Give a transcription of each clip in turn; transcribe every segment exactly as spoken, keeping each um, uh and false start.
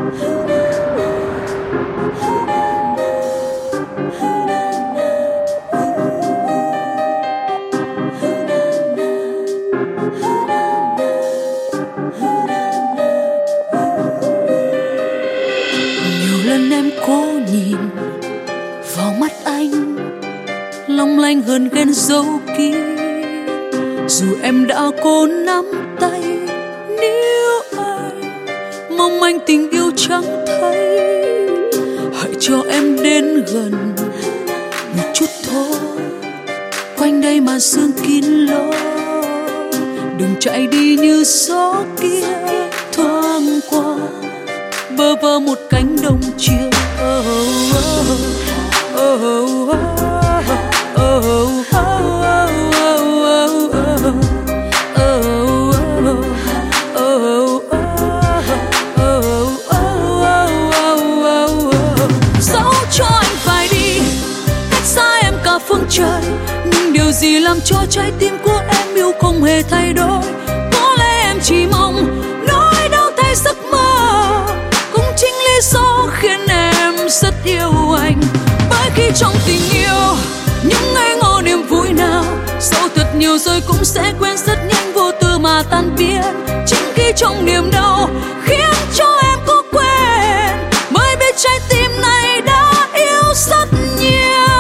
long lanh hơn ghen dấu kia. Dù em đã cố nắm tay níu anh, mong manh tình yêu chẳng thấy. Hãy cho em đến gần một chút thôi, quanh đây mà sương kín lối. Đừng chạy đi như gió kia thoáng qua, bơ vơ một cánh đồng chiều. Oh, oh, oh, oh, oh. Trời, nhưng điều gì làm cho trái tim của em yêu không hề thay đổi? Có lẽ em chỉ mong nỗi đau thay giấc mơ, cũng chính lý do khiến em rất yêu anh. Bởi khi trong tình yêu những ngây ngô niềm vui nào sâu thật nhiều rồi cũng sẽ quên rất nhanh, vô tư mà tan biến. Chính khi trong niềm đau khiến cho em có quên, mới biết trái tim này đã yêu rất nhiều.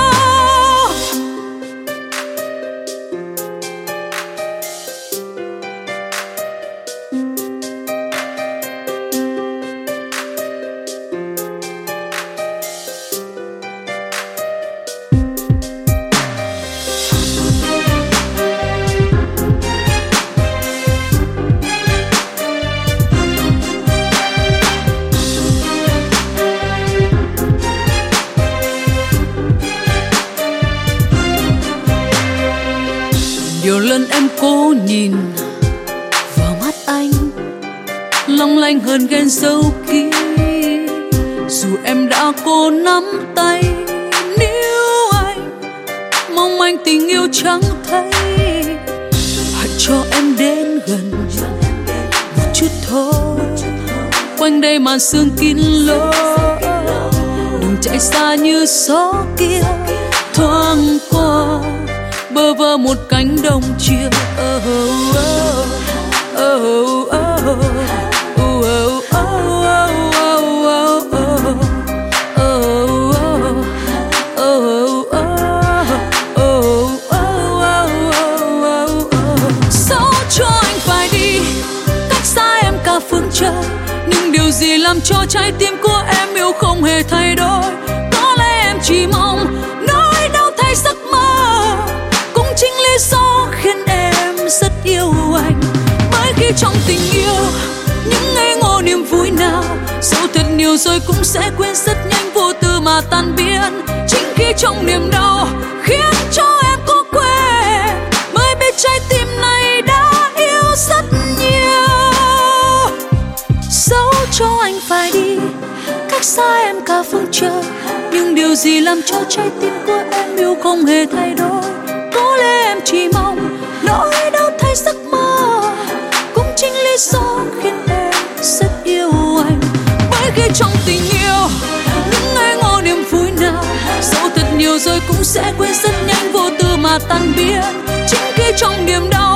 Nhiều lần em cố nhìn vào mắt anh, long lanh hơn ghen dấu kia. Dù em đã cố nắm tay níu anh, mong manh tình yêu chẳng thấy. Hãy cho em đến gần một chút thôi, quanh đây màn sương kín lối. Đừng chạy xa như gió kia thoáng qua, bơ vơ một cánh đồng chiều. Oh, oh, oh, oh, oh, oh, oh. Dẫu cho anh phải đi cách xa em cả phương trời, nhưng điều gì làm cho trái tim của em yêu không hề thay đổi? Có lẽ em chỉ mong nỗi đau thay giấc mơ, chính lý do khiến em rất yêu anh. Bởi khi trong tình yêu những ngây ngô niềm vui nào sâu thật nhiều rồi cũng sẽ quên rất nhanh, vô tư mà tan biến. Chính khi trong niềm đau khiến cho em có quên, mới biết trái tim này đã yêu rất nhiều. Dẫu cho anh phải đi cách xa em cả phương trời, nhưng điều gì làm cho trái tim của em yêu không hề thay đổi? Có lẽ em chỉ mong nỗi đau thay giấc mơ, cũng chính lý do khiến em rất yêu anh. Bởi khi trong tình yêu những ngây ngô niềm vui nào sâu thật nhiều rồi cũng sẽ quên rất nhanh, vô tư mà tan biến. Chính khi trong niềm đau